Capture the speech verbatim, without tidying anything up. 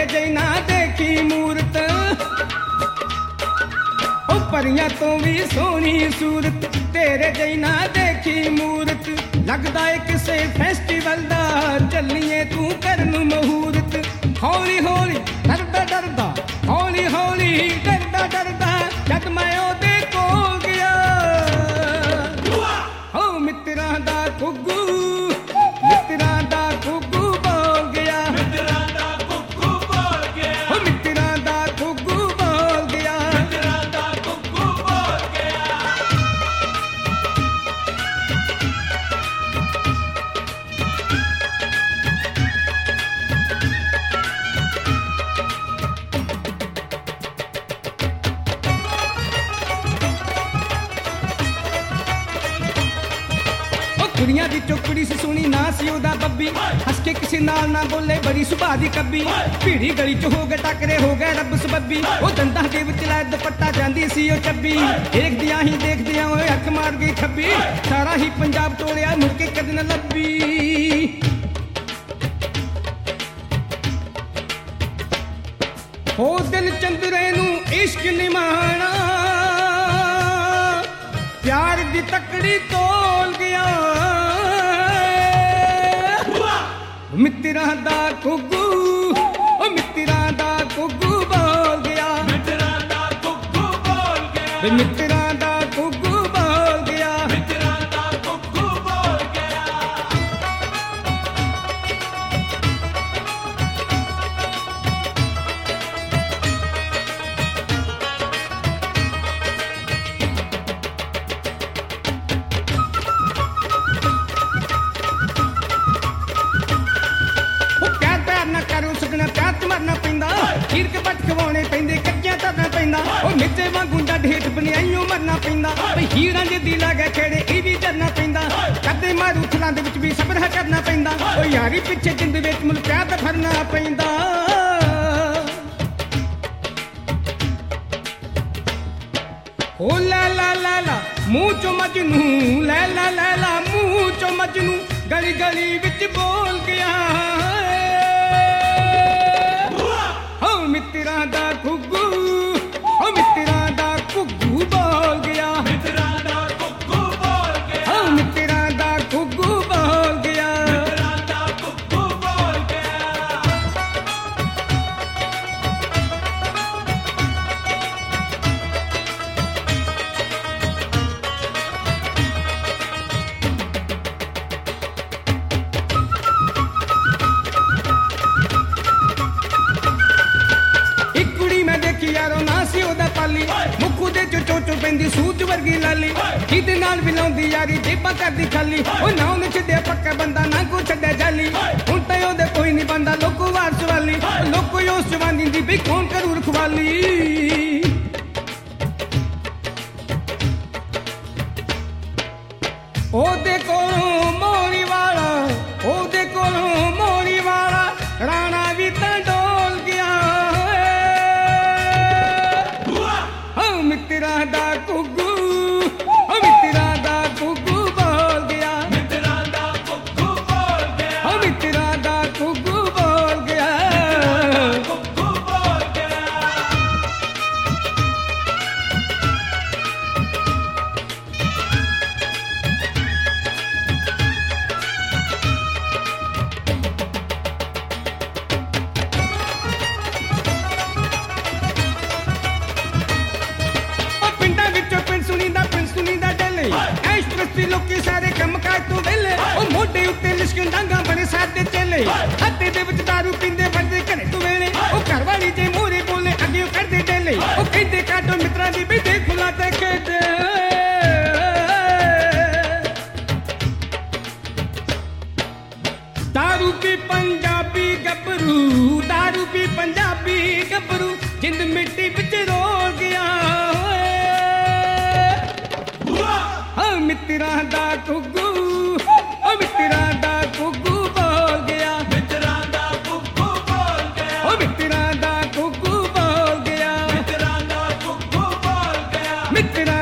ਜਈ ਨਾ ਦੇਖੀ ਮੂਰਤ ਉਹ ਪਰੀਆਂ ਤੋਂ ਵੀ ਸੋਹਣੀ ਸੂਰਤ ਤੇਰੇ ਜਈ ਨਾ ਦੇਖੀ ਮੂਰਤ ਲੱਗਦਾ ਏ ਕਿਸੇ ਫੈਸਟੀਵਲ ਦਾ ਚੱਲੀਏ ਤੂੰ ਕਰਨ ਮਹੂਰਤ ਹੌਲੀ ਹੌਲੀ ਡਰਦਾ ਡਰਦਾ ਹੌਲੀ ਹੌਲੀ ਡਰਦਾ ਡਰਦਾ ਜਦ ਮੈਂ ਉਹਦੇ ਕੋਲ ਗਿਆ ਹੋ ਮਿੱਤਰਾਂ ਦਾ ਗੁੱਗੂ ਮਿੱਤਰਾਂ ਦਾ ਗੁੱਗੂ ਬੋਲ ਗਿਆ ਮਿੱਤਰਾਂ ਦਾ ਗੁੱਗੂ ਬੋਲ ਗਿਆ ਹੋ ਮਿੱਤਰਾਂ ਦਾ ਗੁੱਗੂ ਬੋਲ ਗਿਆ ਮਿੱਤਰਾਂ ਦਾ ਗੁੱਗੂ ਬੋਲ ਗਿਆ ਕੁੜੀਆਂ ਦੀ ਚੋਕੜੀ ਸੀ ਸੁਣੀ ਨਾ ਸੀ ਉਹਦਾ ਬੱਬੀ ਹੱਸ ਕੇ ਕਿਸੇ ਨਾਲ ਨਾ ਬੋਲੇ ਬੜੀ ਸੁਭਾਅ ਦੀ ਕੱਬੀ ਭੀੜੀ ਗਲੀ ਚ ਹੋ ਗਏ ਟੱਕਰੇ ਹੋ ਗਏ ਰੱਬ ਸਬੱਬੀ ਉਹ ਦੰਦਾਂ ਦੇ ਵਿੱਚ ਲੈ ਦੁਪੱਟਾ ਜਾਂਦੀ ਸੀ ਉਹ ਚੱਬੀ ਦੇਖਦਿਆਂ ਹੀ ਦੇਖਦਿਆਂ ਓਏ ਅੱਖ ਮਾਰ ਗਈ ਖੱਬੀ ਸਾਰਾ ਹੀ ਪੰਜਾਬ ਟੋਲਿਆ ਮੁੜ ਕੇ ਕਦੇ ਨਾ ਲੱਭੀ ਹੋ ਦਿਲ ਚੰਦਰੇ ਨੂੰ ਇਸ਼ਕ ਨਿਮਾਣਾ प्यार दी तकड़ी तोल गया मित्तरां दा गुग्गू ओ मित्तरां दा गुग्गू बोल गया ਮਿੱਤਰਾਂ ਦਾ ਗੁੱਗੂ ਬੋਲ ਗਿਆ मित्तरां दा गुग्गू बोल गया ਮਿੱਤਰਾਂ ਦਾ ਗੁੱਗੂ ਬੋਲ ਗਿਆ ਹੀਰ ਕੇ ਬੱਟ ਖਵਾਉਣੇ ਪੈਂਦੇ ਕੱਚਿਆਂ ਤਰਨਾ ਪੈਂਦਾ ਉਹ ਮਿੱਤੇ ਵਾਂਗੂ ਡੱਡ ਹੇਠ ਬਨਿਆਈਓ ਮਰਨਾ ਪੈਂਦਾ ਬਈ ਹੀਰਾਂ ਜੇ ਦੀ ਲਾਗੇ ਖੇੜੇ ਇਹ ਵੀ ਕਰਨਾ ਪੈਂਦਾ ਕਦੇ ਮਾਰੂ ਥਲਾਂ ਦੇ ਵਿੱਚ ਵੀ ਸਬਰ ਕਰਨਾ ਪੈਂਦਾ ਉਹ ਯਾਰੀ ਪਿੱਛੇ ਜਿੰਦ ਵਿੱਚ ਮੁੱਲ ਪਿਆਰ ਦਾ ਫਰਨਾ ਪੈਂਦਾ ਓ ਲਾ ਲਾ ਲਾ ਲਾ ਮੂੰਹ ਚੋਂ ਮਜਨੂ ਲੈ ਲਾ ਲੈ ਲਾ ਮੂੰਹ ਚੋਂ ਮਜਨੂ ਗਲੀ ਗਲੀ ਵਿੱਚ ਬੋਲ ਗਿਆ ਮਿੱਤਰਾਂ ਦਾ ਗੁੱਗੂ ਓ ਮਿੱਤਰਾਂ ਦਾ ਗੁੱਗੂ ਬੋਲ ਗਿਆ ਮਿੱਤਰਾਂ ਦਾ ਗੁੱਗੂ ਬੋਲ ਗਿਆ ਓ ਮਿੱਤਰਾਂ ਦਾ ਗੁੱਗੂ ਬੋਲ ਗਿਆ ਮਿੱਤਰਾਂ ਦਾ ਗੁੱਗੂ ਬੋਲ ਗਿਆ ਯਾਰੋ ਨਾ ਸੀ ਉਹਦਾ ਪਾਲੀ ਮੁੱਖੂ ਦੇ ਚੋ ਚੋ ਪੈਂਦੀ ਸੂਝ ਵਰਗੀ ਲਾਲੀ ਜਿਹਦੇ ਨਾਲ ਮਿਲਾਉਂਦੀ ਯਾਰੀ ਜੇਬਾਂ ਕਰਦੀ ਖਾਲੀ ਉਹ ਨਾ ਉਹਨੇ ਛੱਡਿਆ ਪੱਕਾ ਬੰਦਾ ਨਾ ਕੋ ਛੱਡਿਆ ਜਾਲੀ ਹੁਣ ਤਾਂ ਉਹਦੇ ਕੋਈ ਨਹੀਂ ਬੰਦਾ ਲੋਕੋ ਵਾਰਸ ਵਾਲੀ ਲੋਕੋ ਉਸ ਜਵਾਨੀ ਦੀ ਵੀ ਕੌਣ ਕਰੂ ਰਖਵਾਲੀ ਉਹਦੇ ਕੋਲੋਂ ਮੋਰੀ ਵਾਲਾ ਉਹਦੇ ਕੋਲੋਂ ਮੋਰੀ ਵਾਲਾ ਰਾਣਾ ਵੀ ਤਾਂ ਡੋਲ ਗਿਆ ਮਿੱਤਰਾਂ ਦਾ ਗੁੱਗੂ ਓ ਮਿੱਤਰਾਂ ਦਾ ਗੁੱਗੂ ਬੋਲ ਗਿਆ ਮਿੱਤਰਾਂ ਦਾ ਗੁੱਗੂ ਬੋਲ ਗਿਆ ਓ ਮਿੱਤਰਾਂ ਦਾ ਗੁੱਗੂ ਬੋਲ ਗਿਆ ਗੁੱਗੂ ਬੋਲ ਗਿਆ ਐਸ਼ ਪ੍ਰਸਤੀ ਲੋਕੀ ਸਾਰੇ ਕੰਮ ਕਾਜ ਤੋਂ ਵਿਹਲੇ ਉਹ ਮੋਢੇ ਉੱਤੇ ਲਿਸ਼ਕਣ ਡਾਂਗਾ ਬਣੇ ਸਾਦੇ ਚੇਲੇ ਹੱਥੇ ਦੇ ਵਿੱਚ ਦਾਰੂ ਪੀਂਦੇ ਵਰਦੇ ਘਰੇ ਤੋਂ ਵੇਲੇ ਉਹ ਘਰ ਵਾਲੀ ਜੇ ਮੂਹਰੇ ਬੋਲੇ ਅੱਗੇ ਉਹ ਕਰਦੇ ਡੇਲੇ ਉਹ ਕਹਿੰਦੇ ਕਾਟੋ ਮਿੱਤਰਾਂ ਦੀ ਵੀ ਦੇਖ ਖੁਲਾ ਤੇ ਖੇਡੇ ਦਾਰੂ ਪੀ ਪੰਜਾਬੀ ਗੱਭਰੂ ਦਾਰੂ ਪੀ ਪੰਜਾਬੀ ਗੱਭਰੂ ਜਿੰਦ ਮਿੱਟੀ ਵਿੱਚ ਰੋਲ ਗਿਆ ਮਿੱਤਰਾਂ ਦਾ ਗੁੱਗੂ ਓ ਮਿੱਤਰਾਂ ਦਾ ਗੁੱਗੂ ਬੋਲ ਗਿਆ ਮਿੱਤਰਾਂ ਦਾ ਗੁੱਗੂ ਬੋਲ ਗਿਆ ਓ ਮਿੱਤਰਾਂ ਦਾ ਗੁੱਗੂ ਬੋਲ ਗਿਆ ਮਿੱਤਰਾਂ ਦਾ ਗੁੱਗੂ ਬੋਲ ਗਿਆ ਮਿੱਤਰਾਂ